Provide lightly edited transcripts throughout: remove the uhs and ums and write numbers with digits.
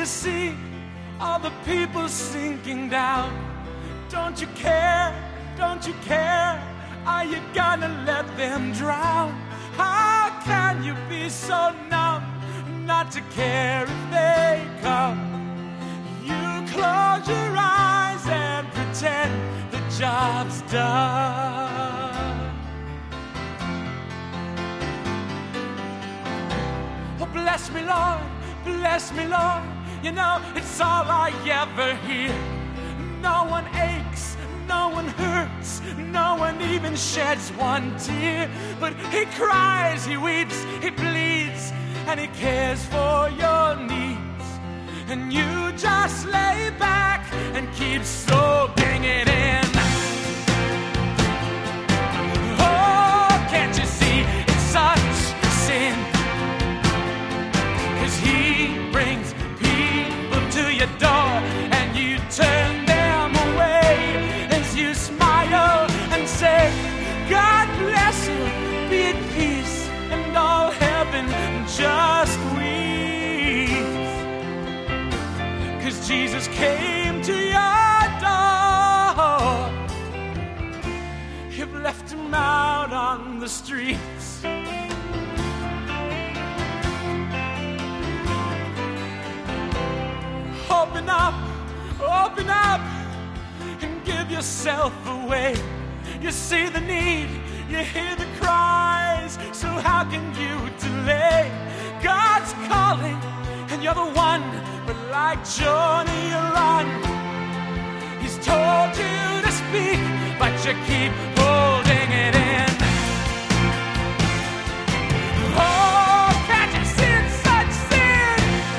you see all the people sinking down? Don't you care? Don't you care? Are you gonna let them drown? How can you be so numb not to care if they come? You close your eyes and pretend the job's done. Oh, bless me, Lord, bless me, Lord. You know, it's all I ever hear. No one aches, no one hurts, no one even sheds one tear. But he cries, he weeps, he bleeds, and he cares for your needs. And you just lay back and keep soaking it in. Oh, can't you see it's such sin? 'Cause he brings people to your door and you turn them away as you smile and say, God bless you, be at peace, and all heaven just weeps. 'Cause Jesus came to your door. You've left him out on the streets. Open up, and give yourself away. You see the need, you hear the cries, so how can you delay? God's calling, and you're the one, but like Jonah you run. He's told you to speak, but you keep holding it in. Oh, can't you see it's such sin?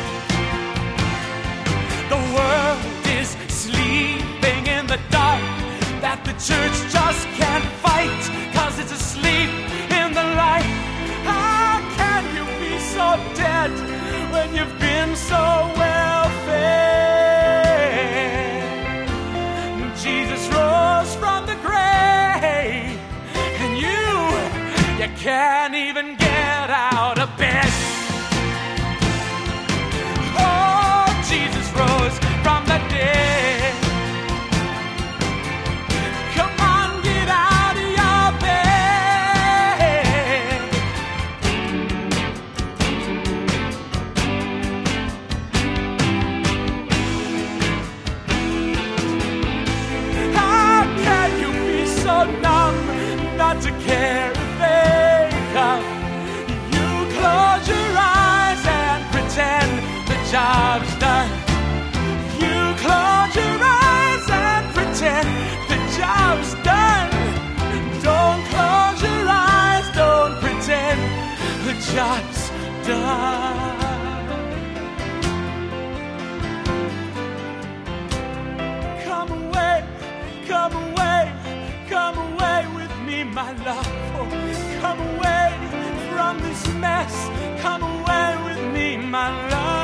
The world is sleeping in the dark that the church just can't fight, 'cause it's asleep in the light. How can you be so dead when you've been so well fed? Jesus rose from the grave, and you can't even get out of bed. Oh, Jesus rose from the dead. Come on, get out of your bed. How can you be so numb not to care if they come? You close your eyes and pretend the job's done. You close your eyes and pretend the job's done. Don't close your eyes, don't pretend the job's done. Come away, come away, come away with me, my love. Oh, come away from this mess. Come away with me, my love.